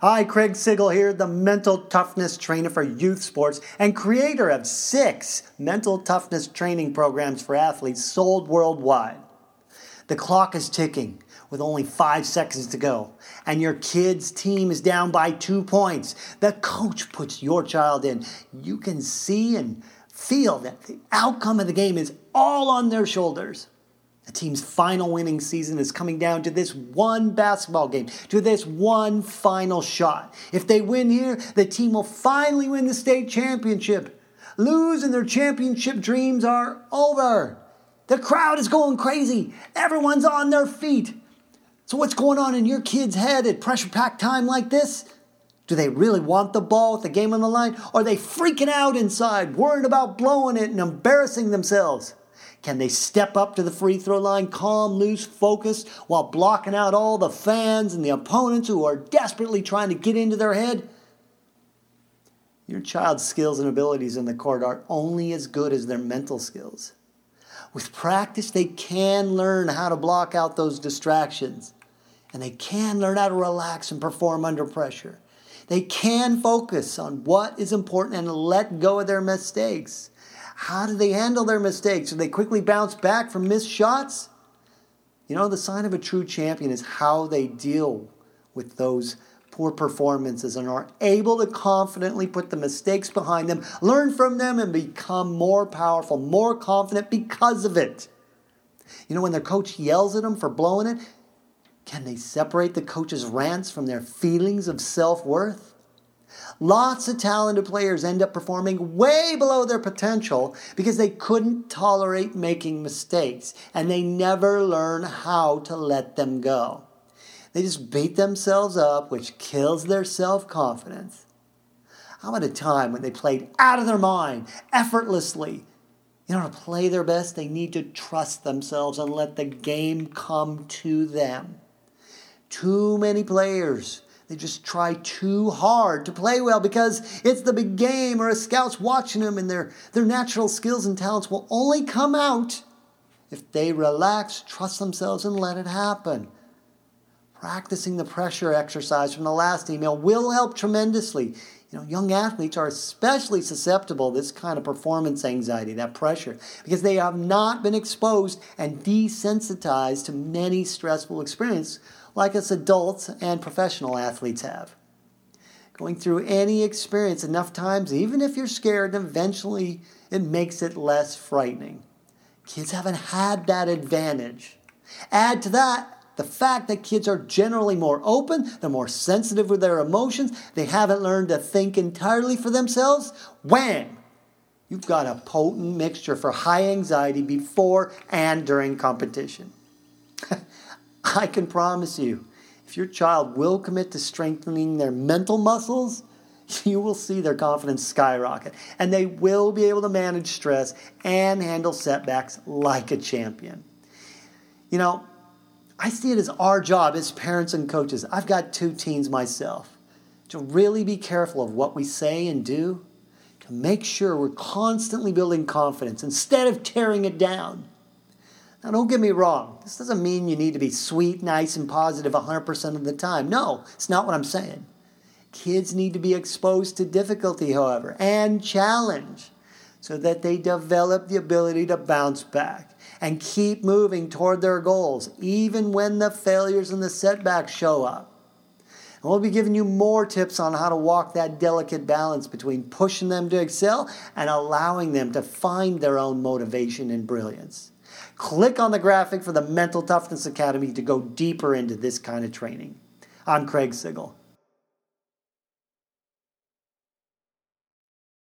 Hi, Craig Sigl here, the mental toughness trainer for youth sports and creator of 6 mental toughness training programs for athletes sold worldwide. The clock is ticking with only 5 seconds to go, and your kid's team is down by 2 points. The coach puts your child in. You can see and feel that the outcome of the game is all on their shoulders. The team's final winning season is coming down to this one basketball game, to this one final shot. If they win here, the team will finally win the state championship. Lose and their championship dreams are over. The crowd is going crazy. Everyone's on their feet. So what's going on in your kid's head at pressure-packed time like this? Do they really want the ball with the game on the line? Or are they freaking out inside, worried about blowing it and embarrassing themselves? Can they step up to the free throw line, calm, loose, focused, while blocking out all the fans and the opponents who are desperately trying to get into their head? Your child's skills and abilities in the court are only as good as their mental skills. With practice, they can learn how to block out those distractions. And they can learn how to relax and perform under pressure. They can focus on what is important and let go of their mistakes. How do they handle their mistakes? Do they quickly bounce back from missed shots? You know, the sign of a true champion is how they deal with those poor performances and are able to confidently put the mistakes behind them, learn from them, and become more powerful, more confident because of it. You know, when their coach yells at them for blowing it, can they separate the coach's rants from their feelings of self-worth? Lots of talented players end up performing way below their potential because they couldn't tolerate making mistakes and they never learn how to let them go. They just beat themselves up, which kills their self-confidence. How about a time when they played out of their mind, effortlessly? In order to play their best, they need to trust themselves and let the game come to them. Too many players, they just try too hard to play well because it's the big game or a scout's watching them, and their natural skills and talents will only come out if they relax, trust themselves, and let it happen. Practicing the pressure exercise from the last email will help tremendously. You know, young athletes are especially susceptible to this kind of performance anxiety, that pressure, because they have not been exposed and desensitized to many stressful experiences like us adults and professional athletes have. Going through any experience enough times, even if you're scared, eventually it makes it less frightening. Kids haven't had that advantage. Add to that the fact that kids are generally more open, they're more sensitive with their emotions, they haven't learned to think entirely for themselves. Wham! You've got a potent mixture for high anxiety before and during competition. I can promise you, if your child will commit to strengthening their mental muscles, you will see their confidence skyrocket, and they will be able to manage stress and handle setbacks like a champion. You know, I see it as our job as parents and coaches. I've got 2 teens myself, to really be careful of what we say and do, to make sure we're constantly building confidence instead of tearing it down. Now, don't get me wrong. This doesn't mean you need to be sweet, nice, and positive 100% of the time. No, it's not what I'm saying. Kids need to be exposed to difficulty, however, and challenge so that they develop the ability to bounce back and keep moving toward their goals, even when the failures and the setbacks show up. And we'll be giving you more tips on how to walk that delicate balance between pushing them to excel and allowing them to find their own motivation and brilliance. Click on the graphic for the Mental Toughness Academy to go deeper into this kind of training. I'm Craig Sigl.